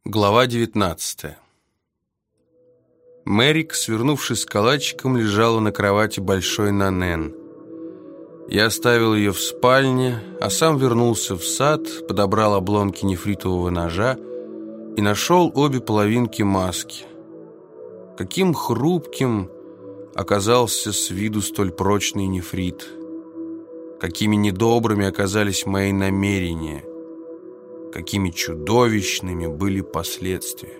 Глава 19. Мэрик, свернувшись калачиком, лежала на кровати большой Нанен. Я оставил ее в спальне, а сам вернулся в сад, подобрал обломки нефритового ножа и нашел обе половинки маски. Каким хрупким оказался с виду столь прочный нефрит. Какими недобрыми оказались мои намерения. Какими чудовищными были последствия.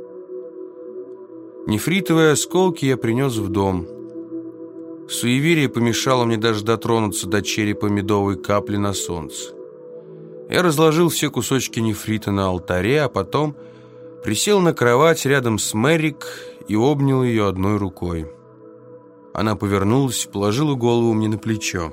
Нефритовые осколки я принес в дом. Суеверие помешало мне даже дотронуться до черепа медовой капли на солнце. Я разложил все кусочки нефрита на алтаре, а потом присел на кровать рядом с Мэрик и обнял ее одной рукой. Она повернулась и положила голову мне на плечо.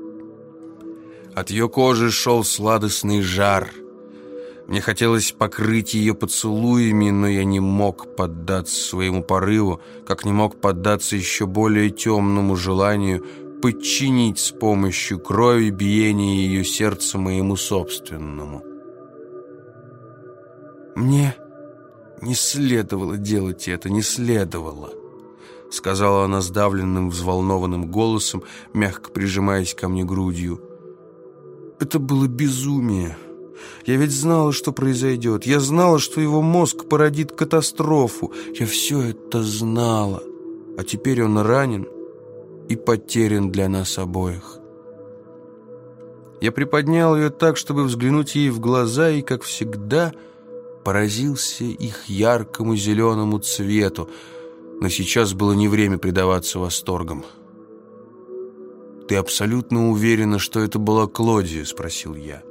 От ее кожи шел сладостный жар. Мне хотелось покрыть ее поцелуями, но я не мог поддаться своему порыву, как не мог поддаться еще более темному желанию подчинить с помощью крови биение ее сердца моему собственному. «Мне не следовало делать это, не следовало», — сказала она сдавленным, взволнованным голосом, мягко прижимаясь ко мне грудью. «Это было безумие. Я ведь знала, что произойдет. Я знала, что его мозг породит катастрофу. Я все это знала. А теперь он ранен и потерян для нас обоих». Я приподнял ее так, чтобы взглянуть ей в глаза, и, как всегда, поразился их яркому зеленому цвету. Но сейчас было не время предаваться восторгам. «Ты абсолютно уверена, что это была Клодия?» — спросил я.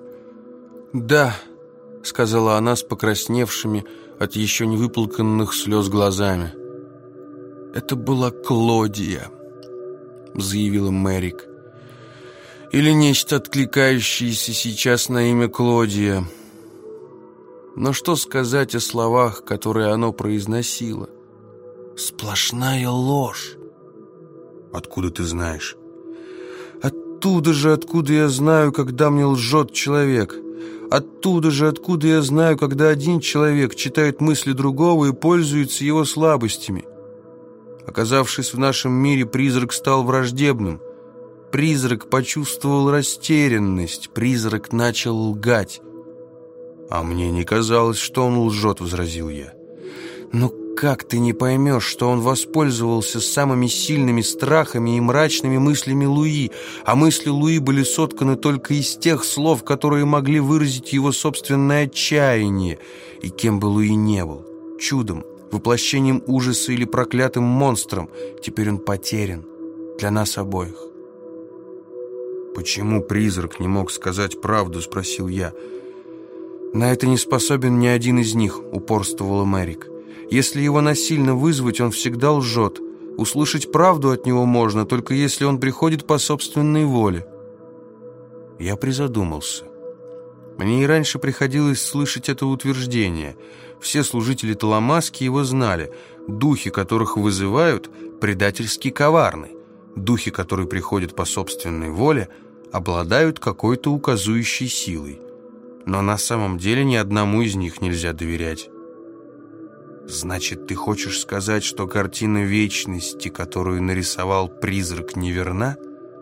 «Да», — сказала она с покрасневшими от еще не выплаканных слез глазами. «Это была Клодия», — заявила Мэрик. «Или нечто, откликающееся сейчас на имя Клодия. Но что сказать о словах, которые оно произносило? Сплошная ложь». «Откуда ты знаешь?» «Оттуда же, откуда я знаю, когда мне лжет человек. Оттуда же, откуда я знаю, когда один человек читает мысли другого и пользуется его слабостями. Оказавшись в нашем мире, призрак стал враждебным. Призрак почувствовал растерянность. Призрак начал лгать». «А мне не казалось, что он лжет», — возразил я. «Но как ты не поймешь, что он воспользовался самыми сильными страхами и мрачными мыслями Луи, а мысли Луи были сотканы только из тех слов, которые могли выразить его собственное отчаяние, и кем бы Луи не был, чудом, воплощением ужаса или проклятым монстром, теперь он потерян для нас обоих». «Почему призрак не мог сказать правду?» — спросил я. «На это не способен ни один из них», — упорствовала Мэрик. «Если его насильно вызвать, он всегда лжет. Услышать правду от него можно, только если он приходит по собственной воле». Я призадумался. Мне и раньше приходилось слышать это утверждение. Все служители Таламаски его знали. Духи, которых вызывают, предательски коварны. Духи, которые приходят по собственной воле, обладают какой-то указующей силой. Но на самом деле ни одному из них нельзя доверять. «Значит, ты хочешь сказать, что картина вечности, которую нарисовал призрак, неверна?»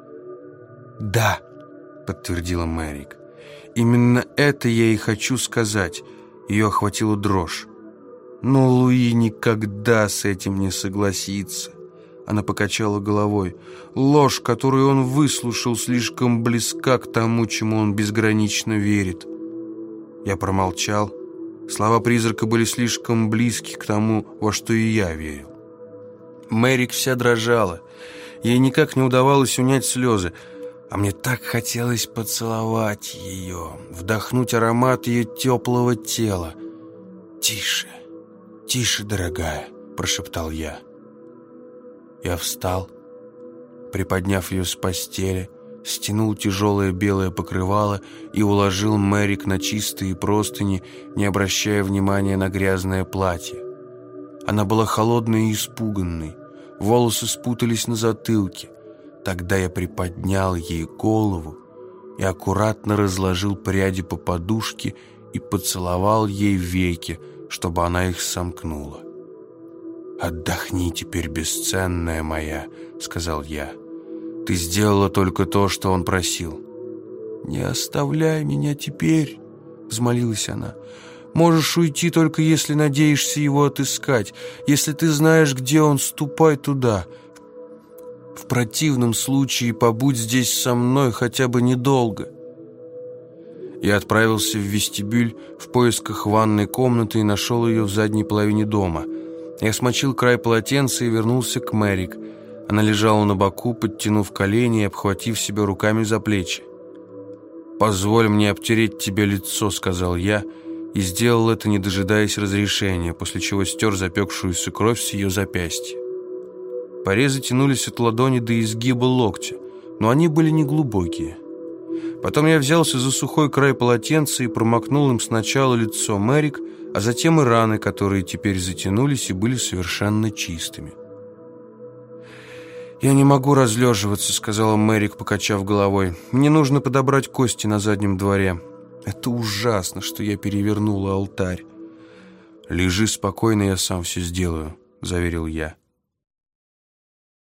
«Да», — подтвердила Мэрик. «Именно это я и хочу сказать». Ее охватила дрожь. «Но Луи никогда с этим не согласится». Она покачала головой. «Ложь, которую он выслушал, слишком близка к тому, чему он безгранично верит». Я промолчал. Слова призрака были слишком близки к тому, во что и я верил. Мэрик вся дрожала. Ей никак не удавалось унять слезы. А мне так хотелось поцеловать ее, вдохнуть аромат ее теплого тела. «Тише, тише, дорогая», — прошептал я. Я встал, приподняв ее с постели, стянул тяжелое белое покрывало и уложил Мэрик на чистые простыни, не обращая внимания на грязное платье. Она была холодной и испуганной, волосы спутались на затылке. Тогда я приподнял ей голову и аккуратно разложил пряди по подушке и поцеловал ей веки, чтобы она их сомкнула. «Отдохни теперь, бесценная моя», — сказал я. «Ты сделала только то, что он просил». «Не оставляй меня теперь», — взмолилась она. «Можешь уйти, только если надеешься его отыскать. Если ты знаешь, где он, ступай туда. В противном случае побудь здесь со мной хотя бы недолго». Я отправился в вестибюль в поисках ванной комнаты и нашел ее в задней половине дома. Я смочил край полотенца и вернулся к Мэрик. Она лежала на боку, подтянув колени и обхватив себя руками за плечи. «Позволь мне обтереть тебе лицо», — сказал я, и сделал это, не дожидаясь разрешения, после чего стер запекшуюся кровь с ее запястья. Порезы тянулись от ладони до изгиба локтя, но они были неглубокие. Потом я взялся за сухой край полотенца и промокнул им сначала лицо Мэрик, а затем и раны, которые теперь затянулись и были совершенно чистыми. «Я не могу разлеживаться», — сказала Мэрик, покачав головой. «Мне нужно подобрать кости на заднем дворе. Это ужасно, что я перевернула алтарь». «Лежи спокойно, я сам все сделаю», — заверил я.